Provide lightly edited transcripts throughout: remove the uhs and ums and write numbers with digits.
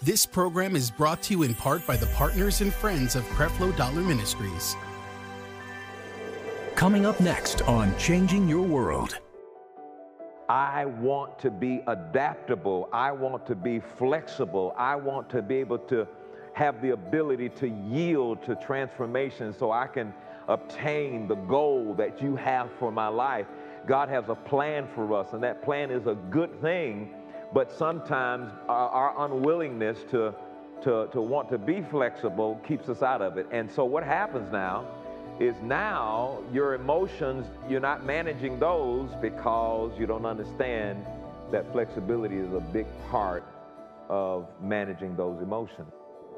This program is brought to you in part by the partners and friends of Creflo Dollar Ministries. Coming up next on Changing Your World. I want to be adaptable. I want to be flexible. I want to be able to have the ability to yield to transformation so I can obtain the goal that you have for my life. God has a plan for us, and that plan is a good thing, but sometimes our unwillingness to want to be flexible keeps us out of it. And so what happens now is your emotions, you're not managing those because you don't understand that flexibility is a big part of managing those emotions.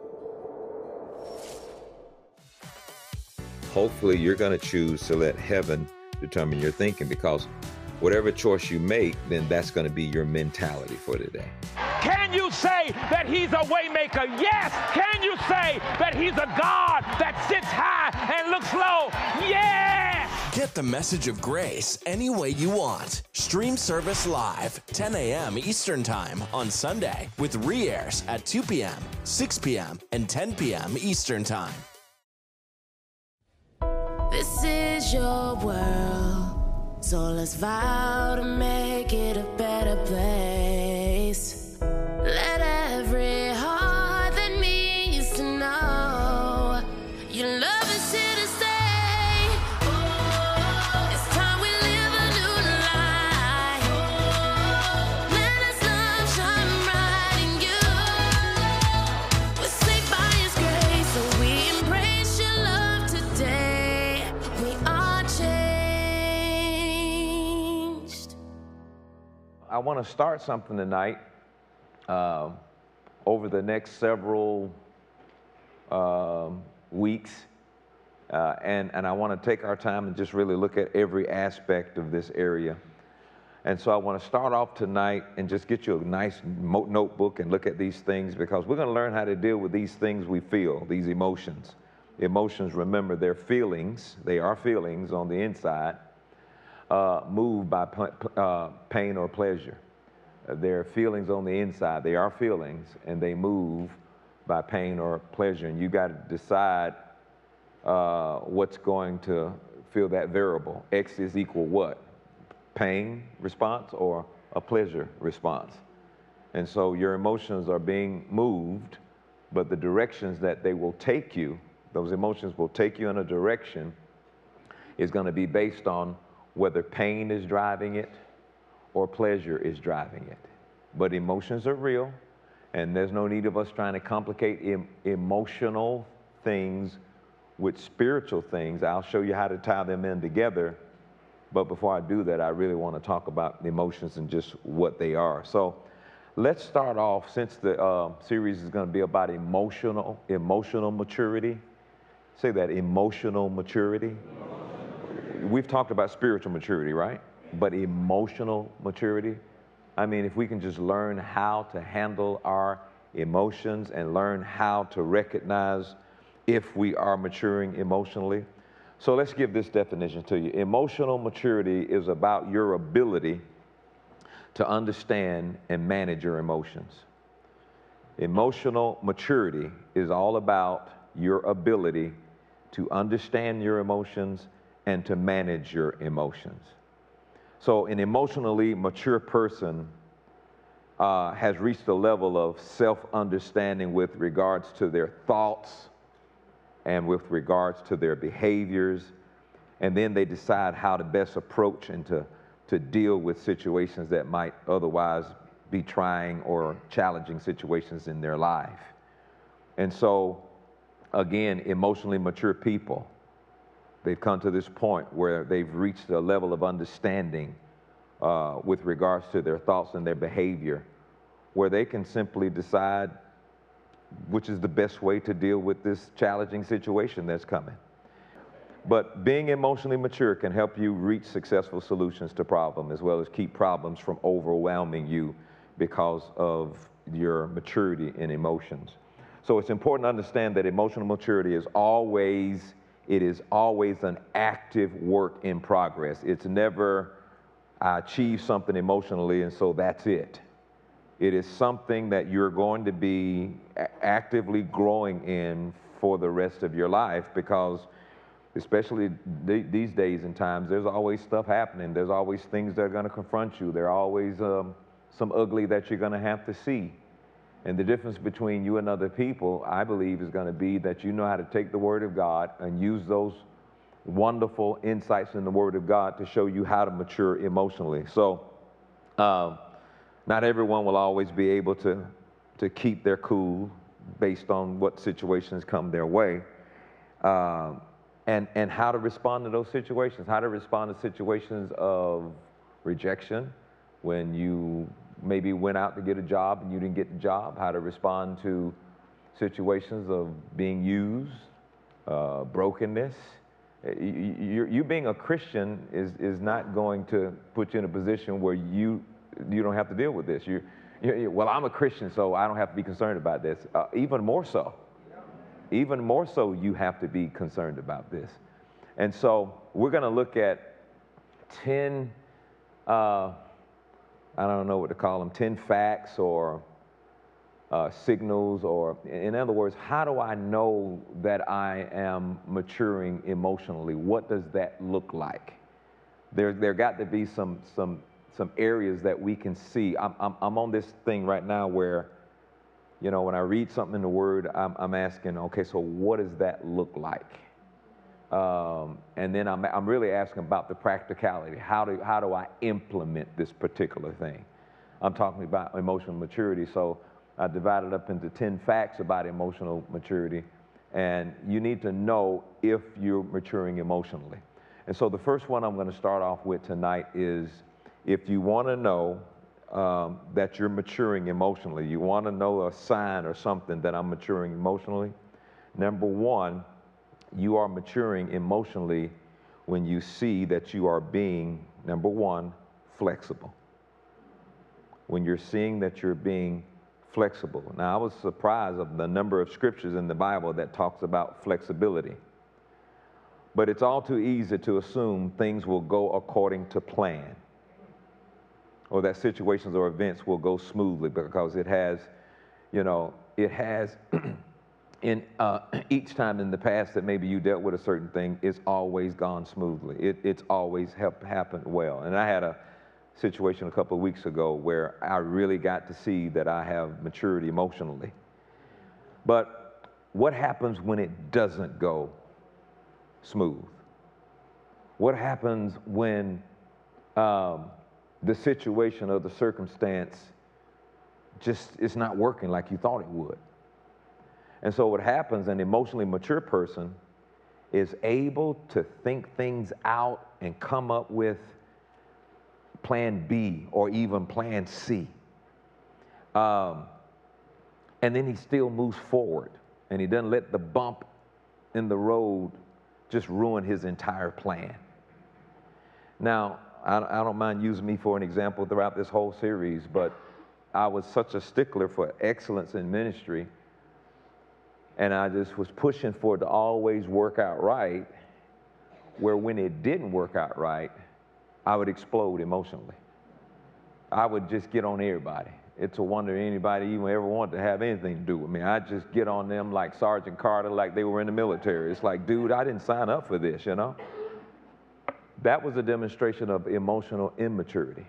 Hopefully you're going to choose to let heaven determine your thinking, because whatever choice you make, then that's going to be your mentality for today. Can you say that he's a way maker? Yes. Can you say that he's a God that sits high and looks low? Yes. Get the message of grace any way you want. Stream service live, 10 a.m. Eastern Time on Sunday, with re-airs at 2 p.m., 6 p.m., and 10 p.m. Eastern Time. This is your world, so let's vow to make it a better place. Let every heart that needs to know your love is here to stay. Oh, it's time we live a new life. Oh, let us love shine bright in you. We're saved by His grace, so we embrace your love today. We are changed. I want to start something tonight. Over the next several weeks, and I want to take our time and just really look at every aspect of this area. And so I want to start off tonight and just get you a nice notebook and look at these things, because we're going to learn how to deal with these things we feel, these emotions. Emotions, remember, they're feelings. They are feelings on the inside, moved by pain or pleasure. They're feelings on the inside. They are feelings, and they move by pain or pleasure. And you got to decide what's going to fill that variable. X is equal what? Pain response or a pleasure response? And so your emotions are being moved, but the directions that they will take you, those emotions will take you in a direction, is going to be based on whether pain is driving it or pleasure is driving it. But emotions are real, and there's no need of us trying to complicate emotional things with spiritual things. I'll show you how to tie them in together, but before I do that, I really want to talk about the emotions and just what they are. So let's start off, since the series is going to be about emotional maturity. Say that, emotional maturity. We've talked about spiritual maturity, right? But emotional maturity, I mean, if we can just learn how to handle our emotions and learn how to recognize if we are maturing emotionally. So let's give this definition to you. Emotional maturity is about your ability to understand and manage your emotions. Emotional maturity is all about your ability to understand your emotions and to manage your emotions. So an emotionally mature person has reached a level of self-understanding with regards to their thoughts and with regards to their behaviors, and then they decide how to best approach and to deal with situations that might otherwise be trying or challenging situations in their life. And so, again, emotionally mature people, they've come to this point where they've reached a level of understanding with regards to their thoughts and their behavior, where they can simply decide which is the best way to deal with this challenging situation that's coming. But being emotionally mature can help you reach successful solutions to problems, as well as keep problems from overwhelming you because of your maturity in emotions. So it's important to understand that emotional maturity is always an active work in progress. It's never, I achieved something emotionally and so that's it. It is something that you're going to be actively growing in for the rest of your life, because especially these days and times, there's always stuff happening. There's always things that are going to confront you. There are always some ugly that you're going to have to see. And the difference between you and other people, I believe, is going to be that you know how to take the Word of God and use those wonderful insights in the Word of God to show you how to mature emotionally. So not everyone will always be able to keep their cool based on what situations come their way. And how to respond to those situations, how to respond to situations of rejection when you maybe went out to get a job and you didn't get the job, how to respond to situations of being used, brokenness. You being a Christian is not going to put you in a position where you don't have to deal with this. Well, I'm a Christian, so I don't have to be concerned about this. Even more so, you have to be concerned about this. And so we're going to look at 10, I don't know what to call them, 10 facts or signals, or in other words, how do I know that I am maturing emotionally? What does that look like? There got to be some areas that we can see. I'm on this thing right now where, you know, when I read something in the Word, I'm asking, okay, so what does that look like? And then I'm really asking about the practicality. How do I implement this particular thing? I'm talking about emotional maturity. So I divided up into 10 facts about emotional maturity, and you need to know if you're maturing emotionally. And so the first one I'm going to start off with tonight is, if you want to know that you're maturing emotionally, you want to know a sign or something that I'm maturing emotionally, number one, you are maturing emotionally when you see that you are being, number one, flexible. When you're seeing that you're being flexible. Now, I was surprised of the number of scriptures in the Bible that talks about flexibility. But it's all too easy to assume things will go according to plan, or that situations or events will go smoothly, because it has, you know, in each time in the past that maybe you dealt with a certain thing, it's always gone smoothly. It's always happened well. And I had a situation a couple of weeks ago where I really got to see that I have maturity emotionally. But what happens when it doesn't go smooth? What happens when the situation or the circumstance just is not working like you thought it would? And so what happens, an emotionally mature person is able to think things out and come up with plan B or even plan C. And then he still moves forward, and he doesn't let the bump in the road just ruin his entire plan. Now, I don't mind using me for an example throughout this whole series, but I was such a stickler for excellence in ministry, and I just was pushing for it to always work out right, where when it didn't work out right, I would explode emotionally. I would just get on everybody. It's a wonder anybody even ever wanted to have anything to do with me. I'd just get on them like Sergeant Carter, like they were in the military. It's like, dude, I didn't sign up for this, you know? That was a demonstration of emotional immaturity.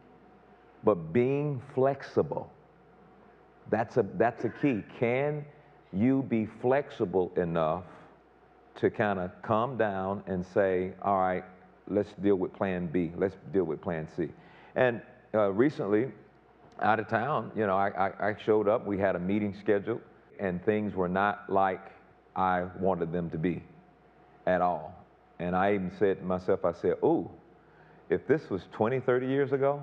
But being flexible, that's a key. Can you be flexible enough to kind of calm down and say, all right, let's deal with plan B, let's deal with plan C. And recently, out of town, you know, I showed up, we had a meeting scheduled, and things were not like I wanted them to be at all. And I even said to myself, I said, ooh, if this was 20, 30 years ago,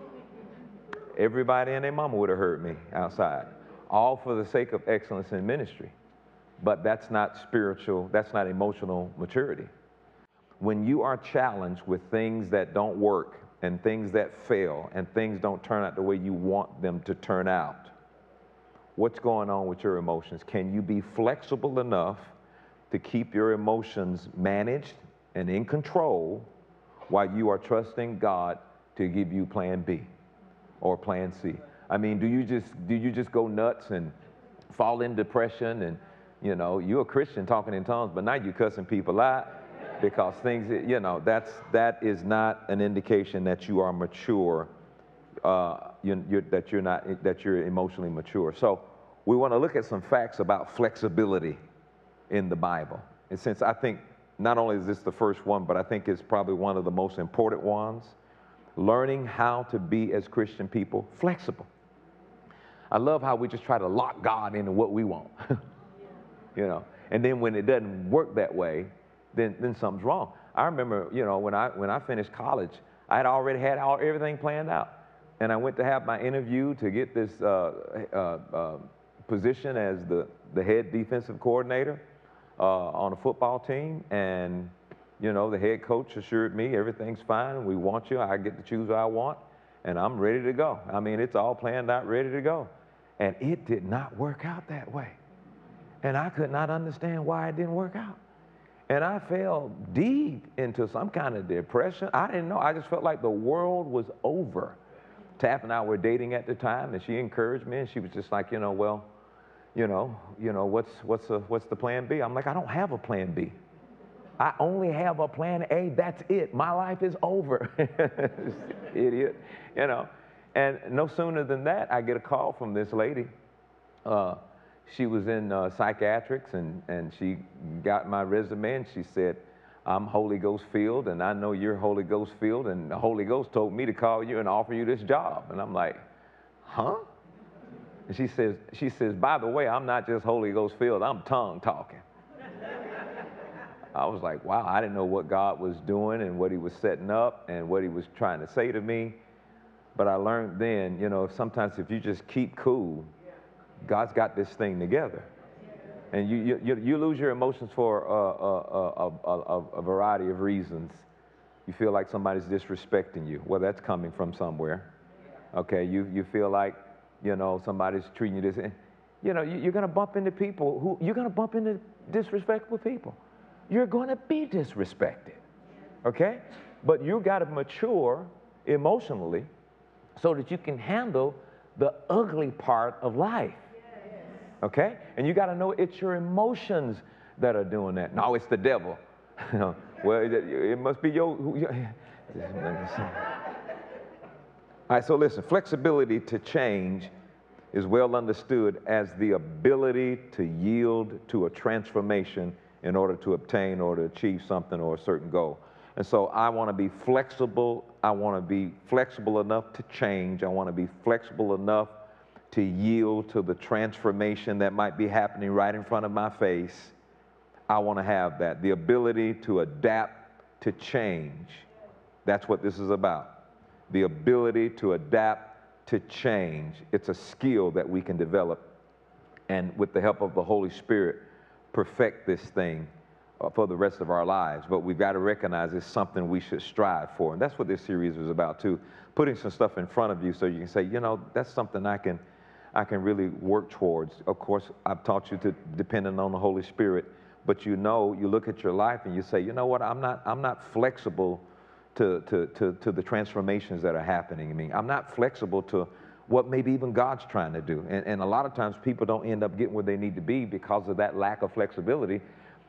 everybody and their mama would have heard me outside, all for the sake of excellence in ministry. But that's not spiritual, that's not emotional maturity. When you are challenged with things that don't work and things that fail and things don't turn out the way you want them to turn out, what's going on with your emotions? Can you be flexible enough to keep your emotions managed and in control while you are trusting God to give you plan B or plan C? I mean, do you just go nuts and fall in depression and, you know, you're a Christian talking in tongues, but now you're cussing people out because things, you know, that is not an indication that you are mature, that you're emotionally mature. So we want to look at some facts about flexibility in the Bible. And since I think not only is this the first one, but I think it's probably one of the most important ones, learning how to be, as Christian people, flexible. I love how we just try to lock God into what we want, you know, and then when it doesn't work that way, then something's wrong. I remember, you know, when I finished college, I had already had everything planned out, and I went to have my interview to get this position as the head defensive coordinator on a football team, and you know, the head coach assured me everything's fine, we want you, I get to choose who I want, and I'm ready to go. I mean, it's all planned out, ready to go. And it did not work out that way. And I could not understand why it didn't work out. And I fell deep into some kind of depression. I didn't know, I just felt like the world was over. Taff and I were dating at the time, and she encouraged me, and she was just like, you know, well, you know, what's the plan B? I'm like, I don't have a plan B. I only have a plan A, that's it. My life is over. Idiot, you know. And no sooner than that, I get a call from this lady. She was in psychiatrics, and she got my resume, and she said, I'm Holy Ghost filled, and I know you're Holy Ghost filled, and the Holy Ghost told me to call you and offer you this job. And I'm like, huh? And she says, by the way, I'm not just Holy Ghost filled, I'm tongue talking. I was like, wow, I didn't know what God was doing and what he was setting up and what he was trying to say to me. But I learned then, you know, sometimes if you just keep cool, God's got this thing together. And you lose your emotions for a variety of reasons. You feel like somebody's disrespecting you. Well, that's coming from somewhere. Okay, you feel like, you know, somebody's treating you this. You know, you're going to bump into people you're going to bump into disrespectful people. You're going to be disrespected, okay? But you got to mature emotionally so that you can handle the ugly part of life, okay? And you got to know it's your emotions that are doing that. No, it's the devil. Well, it must be your all right, so listen, flexibility to change is well understood as the ability to yield to a transformation in order to obtain or to achieve something or a certain goal. And so I want to be flexible. I want to be flexible enough to change. I want to be flexible enough to yield to the transformation that might be happening right in front of my face. I want to have that, the ability to adapt to change. That's what this is about. The ability to adapt to change. It's a skill that we can develop, and with the help of the Holy Spirit, perfect this thing for the rest of our lives. But we've got to recognize it's something we should strive for. And that's what this series is about too. Putting some stuff in front of you so you can say, you know, that's something I can really work towards. Of course, I've taught you to depending on the Holy Spirit, but you know, you look at your life and you say, you know what, I'm not flexible to the transformations that are happening. I mean, I'm not flexible to what maybe even God's trying to do. And a lot of times people don't end up getting where they need to be because of that lack of flexibility.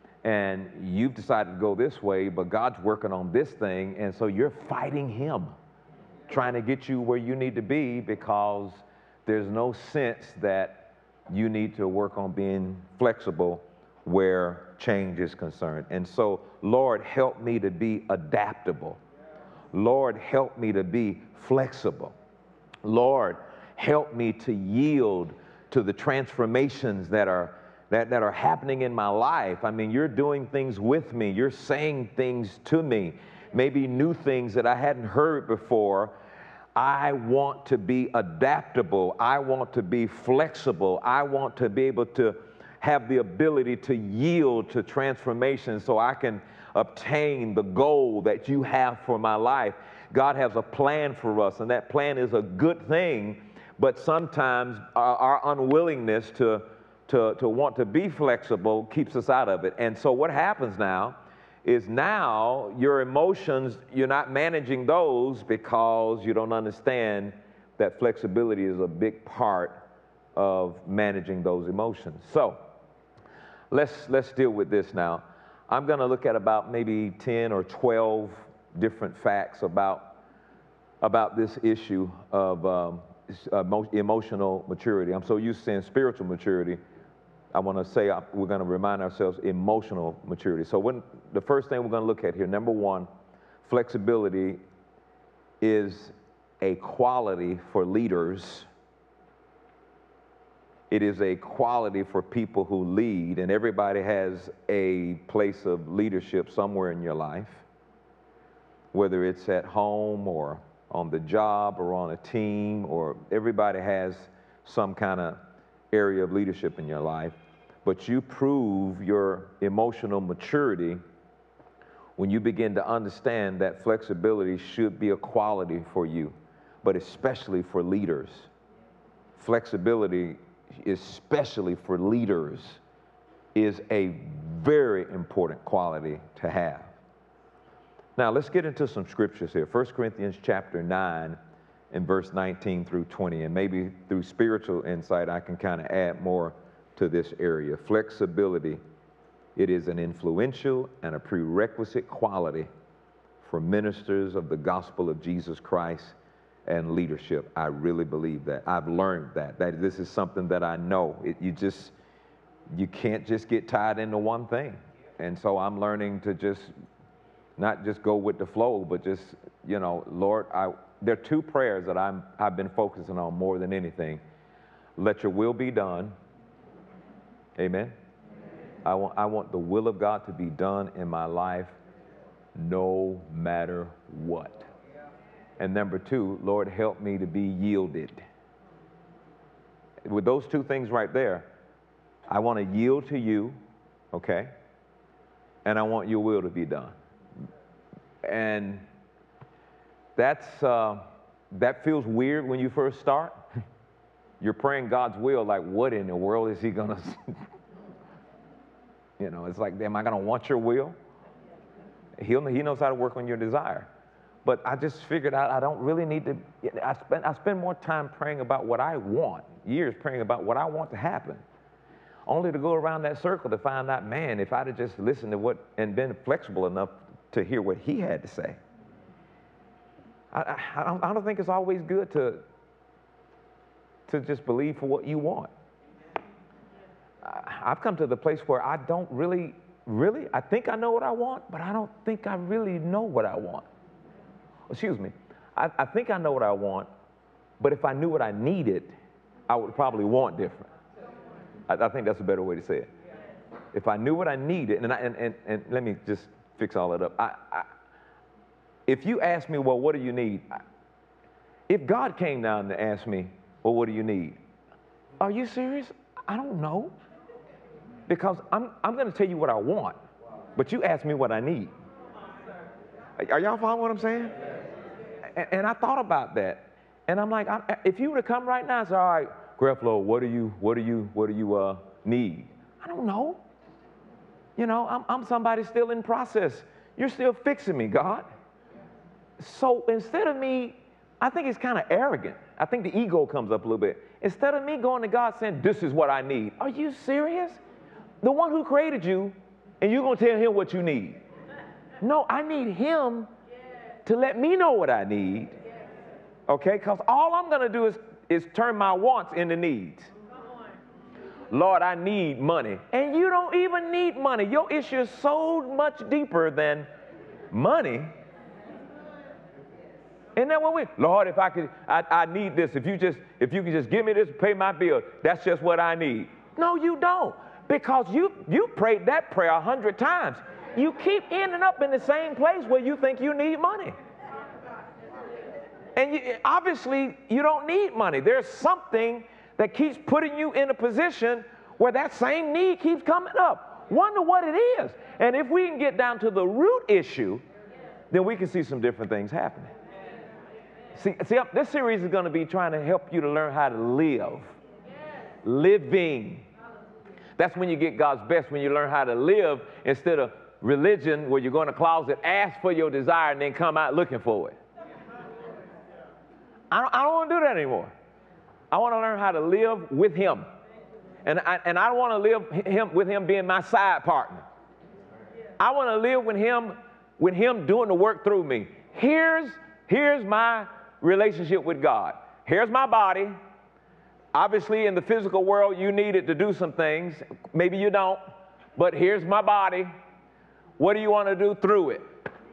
And you've decided to go this way, but God's working on this thing, and so you're fighting him, trying to get you where you need to be because there's no sense that you need to work on being flexible where change is concerned. And so, Lord, help me to be adaptable. Lord, help me to be flexible. Lord, help me to yield to the transformations that are happening in my life. I mean, you're doing things with me. You're saying things to me, maybe new things that I hadn't heard before. I want to be adaptable. I want to be flexible. I want to be able to have the ability to yield to transformation so I can obtain the goal that you have for my life. God has a plan for us, and that plan is a good thing, but sometimes our unwillingness to want to be flexible keeps us out of it. And so what happens now is your emotions, you're not managing those because you don't understand that flexibility is a big part of managing those emotions. So let's deal with this now. I'm going to look at about maybe 10 or 12 different facts about this issue of emotional maturity. I'm so used to saying spiritual maturity. I want to say we're going to remind ourselves emotional maturity. So the first thing we're going to look at here, number one, flexibility is a quality for leaders. It is a quality for people who lead, and everybody has a place of leadership somewhere in your life, whether it's at home or on the job or on a team, or everybody has some kind of area of leadership in your life. But you prove your emotional maturity when you begin to understand that flexibility should be a quality for you, but especially for leaders. Flexibility, especially for leaders, is a very important quality to have. Now, let's get into some scriptures here. 1 Corinthians chapter 9 and verse 19 through 20, and maybe through spiritual insight, I can kind of add more to this area. Flexibility, it is an influential and a prerequisite quality for ministers of the gospel of Jesus Christ and leadership. I really believe that. I've learned that this is something that I know. You can't just get tied into one thing. And so I'm learning to just not just go with the flow, but just, Lord, there are two prayers that I've been focusing on more than anything. Let your will be done. Amen. I want the will of God to be done in my life no matter what. And number two, Lord, help me to be yielded. With those two things right there, I want to yield to you, okay? And I want your will to be done. And that feels weird when you first start. You're praying God's will, like what in the world is he going to, it's like, am I going to want your will? He knows how to work on your desire. But I just figured out I don't really need to, I spend more time praying about what I want, years praying about what I want to happen, only to go around that circle to find out, man, if I'd have just listened to what and been flexible enough to hear what he had to say. I don't think it's always good to just believe for what you want. I've come to the place where I don't really, I think I know what I want, but I don't think I really know what I want. Excuse me. I think I know what I want, but if I knew what I needed, I would probably want different. I think that's a better way to say it. If I knew what I needed, and let me just fix all that up. If you ask me, well, what do you need? If God came down and asked me, well, what do you need? Are you serious? I don't know. Because I'm going to tell you what I want, but you ask me what I need. Are y'all following what I'm saying? And I thought about that, and I'm like, if you were to come right now and say, all right, Creflo, what do you need? I don't know. I'm somebody still in process. You're still fixing me, God. So instead of me, I think it's kind of arrogant. I think the ego comes up a little bit. Instead of me going to God saying, this is what I need. Are you serious? The one who created you, and you're going to tell him what you need. No, I need him to let me know what I need. Okay? Because all I'm going to do is turn my wants into needs. Lord, I need money. And you don't even need money. Your issue is so much deeper than money. Isn't that what Lord, if I need this. If you can just give me this, pay my bill, that's just what I need. No, you don't. Because you prayed that prayer 100 times. You keep ending up in the same place where you think you need money. And obviously, you don't need money. There's something that keeps putting you in a position where that same need keeps coming up. Wonder what it is. And if we can get down to the root issue, then we can see some different things happening. See, this series is going to be trying to help you to learn how to live. Living. That's when you get God's best, when you learn how to live instead of religion where you go in a closet, ask for your desire, and then come out looking for it. I don't want to do that anymore. I want to learn how to live with him. And I don't want to live with him being my side partner. I want to live with him doing the work through me. Here's my relationship with God. Here's my body. Obviously, in the physical world, you need it to do some things. Maybe you don't. But here's my body. What do you want to do through it?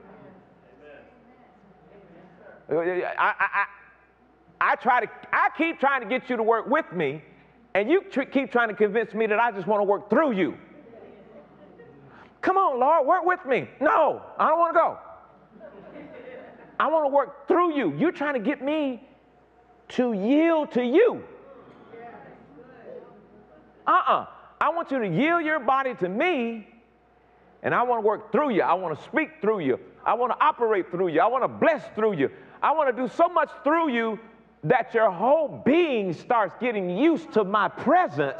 I keep trying to get you to work with me, and you keep trying to convince me that I just want to work through you. Come on, Lord, work with me. No, I don't want to go. I want to work through you. You're trying to get me to yield to you. I want you to yield your body to me, and I want to work through you. I want to speak through you. I want to operate through you. I want to bless through you. I want to do so much through you that your whole being starts getting used to my presence.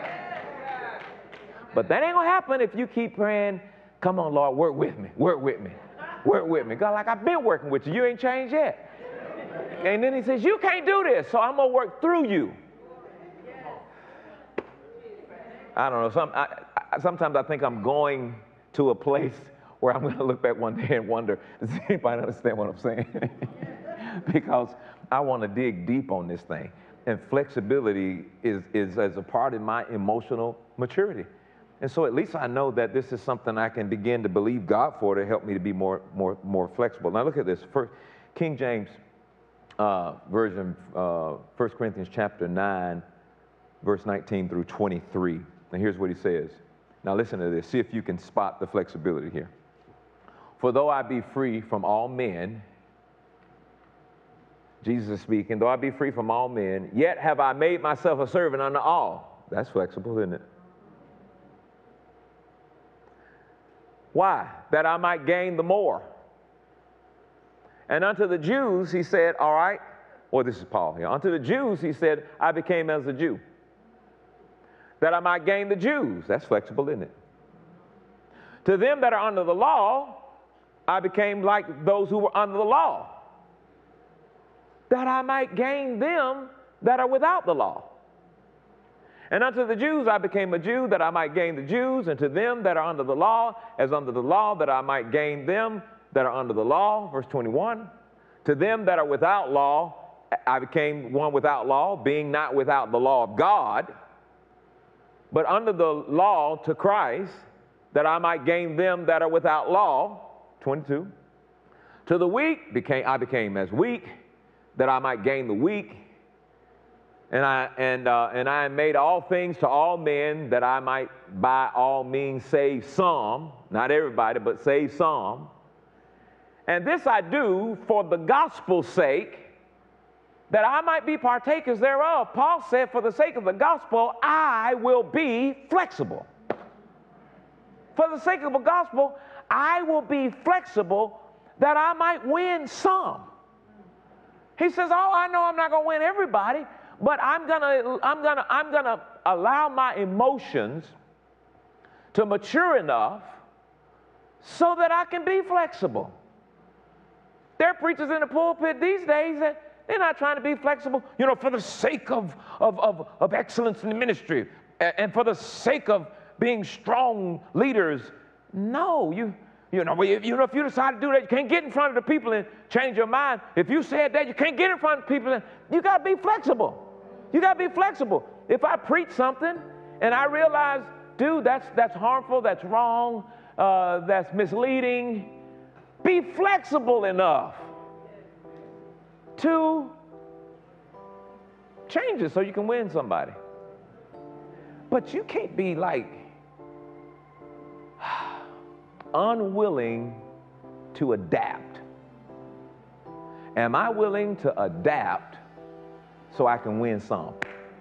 But that ain't going to happen if you keep praying, come on, Lord, work with me, work with me, work with me. God, like, I've been working with you. You ain't changed yet. And then he says, you can't do this, so I'm going to work through you. I don't know. Sometimes I think I'm going to a place where I'm going to look back one day and wonder, does anybody understand what I'm saying? Because I want to dig deep on this thing. And flexibility is as a part of my emotional maturity. And so at least I know that this is something I can begin to believe God for to help me to be more flexible. Now look at this. First, King James Version, 1 Corinthians chapter 9, verse 19 through 23. And here's what he says. Now listen to this. See if you can spot the flexibility here. For though I be free from all men, Jesus is speaking, though I be free from all men, yet have I made myself a servant unto all. That's flexible, isn't it? Why? That I might gain the more. And unto the Jews, he said, all right, well, this is Paul here. Unto the Jews, he said, I became as a Jew, that I might gain the Jews. That's flexible, isn't it? To them that are under the law, I became like those who were under the law, that I might gain them that are without the law. And unto the Jews I became a Jew, that I might gain the Jews, and to them that are under the law, as under the law, that I might gain them that are under the law. Verse 21, to them that are without law, I became one without law, being not without the law of God, but under the law to Christ, that I might gain them that are without law. 22, to the weak I became as weak, that I might gain the weak. And I made all things to all men, that I might by all means save some, not everybody, but save some. And this I do for the gospel's sake, that I might be partakers thereof. Paul said, for the sake of the gospel, I will be flexible. For the sake of the gospel, I will be flexible, that I might win some. He says, oh, I know I'm not going to win everybody, but I'm gonna allow my emotions to mature enough so that I can be flexible. There are preachers in the pulpit these days that they're not trying to be flexible, you know, for the sake of excellence in the ministry and for the sake of being strong leaders. No, if you decide to do that, you can't get in front of the people and change your mind. If you said that, you can't get in front of people, and you got to be flexible. You got to be flexible. If I preach something and I realize, dude, that's harmful, that's wrong, that's misleading, be flexible enough to change it so you can win somebody. But you can't be like unwilling to adapt. Am I willing to adapt so I can win some?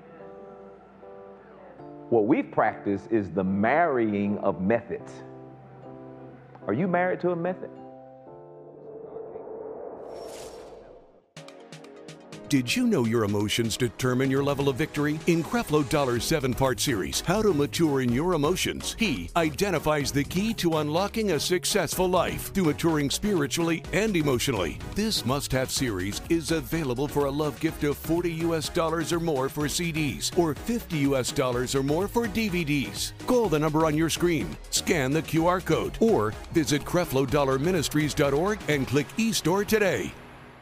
What we've practiced is the marrying of methods. Are you married to a method? Did you know your emotions determine your level of victory? In Creflo Dollar's 7-part series, How to Mature in Your Emotions, he identifies the key to unlocking a successful life through maturing spiritually and emotionally. This must-have series is available for a love gift of $40 or more for CDs or $50 or more for DVDs. Call the number on your screen, scan the QR code, or visit CrefloDollarMinistries.org and click eStore today.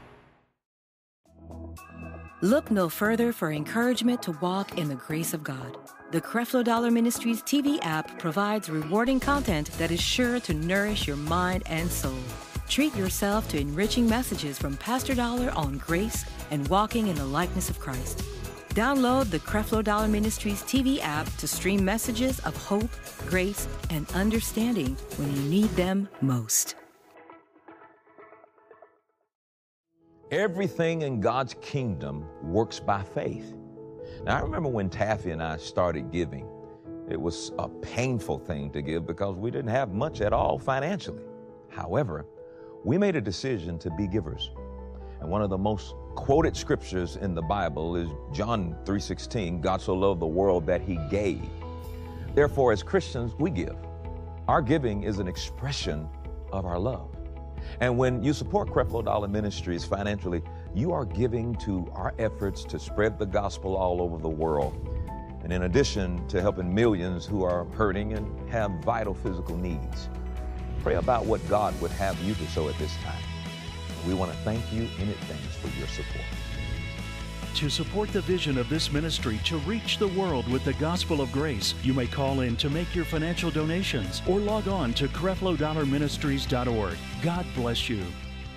Look no further for encouragement to walk in the grace of God. The Creflo Dollar Ministries TV app provides rewarding content that is sure to nourish your mind and soul. Treat yourself to enriching messages from Pastor Dollar on grace and walking in the likeness of Christ. Download the Creflo Dollar Ministries TV app to stream messages of hope, grace, and understanding when you need them most. Everything in God's kingdom works by faith. Now, I remember when Taffy and I started giving, it was a painful thing to give because we didn't have much at all financially. However, we made a decision to be givers. And one of the most quoted scriptures in the Bible is John 3:16, God so loved the world that he gave. Therefore, as Christians, we give. Our giving is an expression of our love. And when you support Creflo Dollar Ministries financially, you are giving to our efforts to spread the gospel all over the world. And in addition to helping millions who are hurting and have vital physical needs. Pray about what God would have you to sow at this time. We want to thank you in advance for your support. To support the vision of this ministry to reach the world with the gospel of grace, you may call in to make your financial donations or log on to CrefloDollarMinistries.org. God bless you.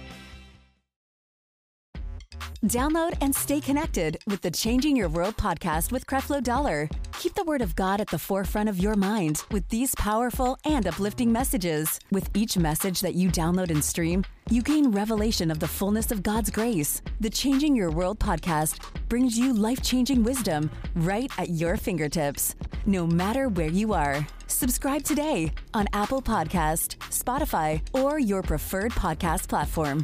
Download and stay connected with the Changing Your World podcast with Creflo Dollar. Keep the Word of God at the forefront of your mind with these powerful and uplifting messages. With each message that you download and stream, you gain revelation of the fullness of God's grace. The Changing Your World podcast brings you life-changing wisdom right at your fingertips, no matter where you are. Subscribe today on Apple Podcast, Spotify, or your preferred podcast platform.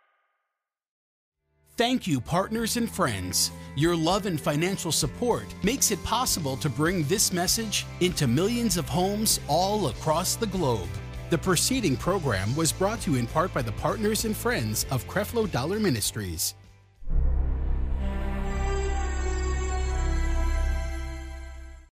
Thank you, partners and friends. Your love and financial support makes it possible to bring this message into millions of homes all across the globe. The preceding program was brought to you in part by the partners and friends of Creflo Dollar Ministries.